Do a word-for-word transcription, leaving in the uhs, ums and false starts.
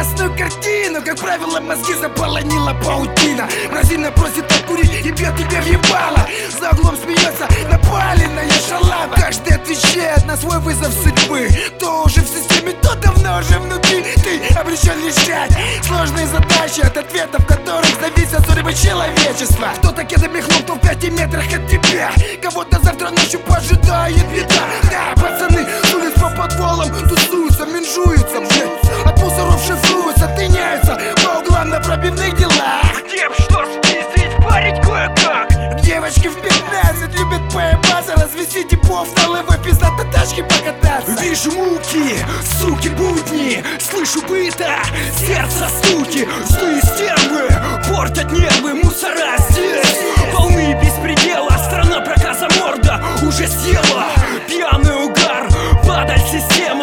ясную картину. Как правило, мозги заполонила паутина. Мразина просит покурить и бьет тебя в ебало. За углом смеется напаленная шалава. Каждый отвечает на свой вызов судьбы. То уже в системе, то давно уже внутри. Ты обречен решать сложные задачи, от ответов которых зависит судьба человечества. Кто-то кедами хлоп, кто в пяти метрах от тебя. Кого-то завтра ночью пожидает беда. Да, пацаны с улиц по подвалам тусуются, менжуются, блядь. От мусоров шифруются, тыняются по углам на пробивных делах. Где б что спиздить, парить кое-как. Девочки в пятнадцать любят поебаться, развести типов на левой пиздато тачки покататься. Вижу муки, суки будни, слышу быта, сердце стуки. Злые стервы портят нервы, мусора здесь полны беспредела. Страна проказа морда уже съела. Пьяный угар, падаль система.